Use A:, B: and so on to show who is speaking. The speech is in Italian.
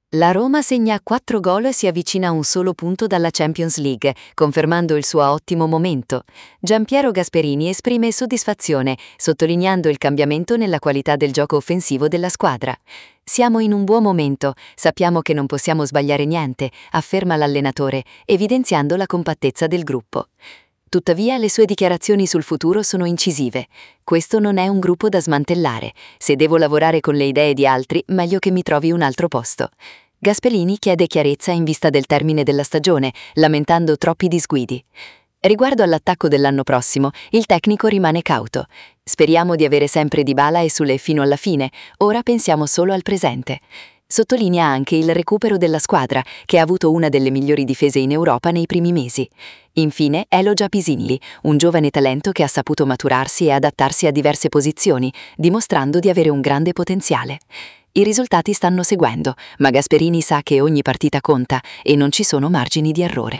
A: La Roma segna 4 gol e si avvicina a un solo punto dalla Champions League, confermando il suo ottimo momento. Gianpiero Gasperini esprime soddisfazione, sottolineando il cambiamento nella qualità del gioco offensivo della squadra. Siamo in un buon momento, sappiamo che non possiamo sbagliare niente, afferma l'allenatore, evidenziando la compattezza del gruppo. Tuttavia le sue dichiarazioni sul futuro sono incisive. Questo non è un gruppo da smantellare. Se devo lavorare con le idee di altri, meglio che mi trovi un altro posto. Gasperini chiede chiarezza in vista del termine della stagione, lamentando troppi disguidi. Riguardo all'attacco dell'anno prossimo, il tecnico rimane cauto. Speriamo di avere sempre Dybala e Sule fino alla fine, ora pensiamo solo al presente. Sottolinea anche il recupero della squadra, che ha avuto una delle migliori difese in Europa nei primi mesi. Infine elogia Pisilli, un giovane talento che ha saputo maturarsi e adattarsi a diverse posizioni, dimostrando di avere un grande potenziale. I risultati stanno seguendo, ma Gasperini sa che ogni partita conta e non ci sono margini di errore.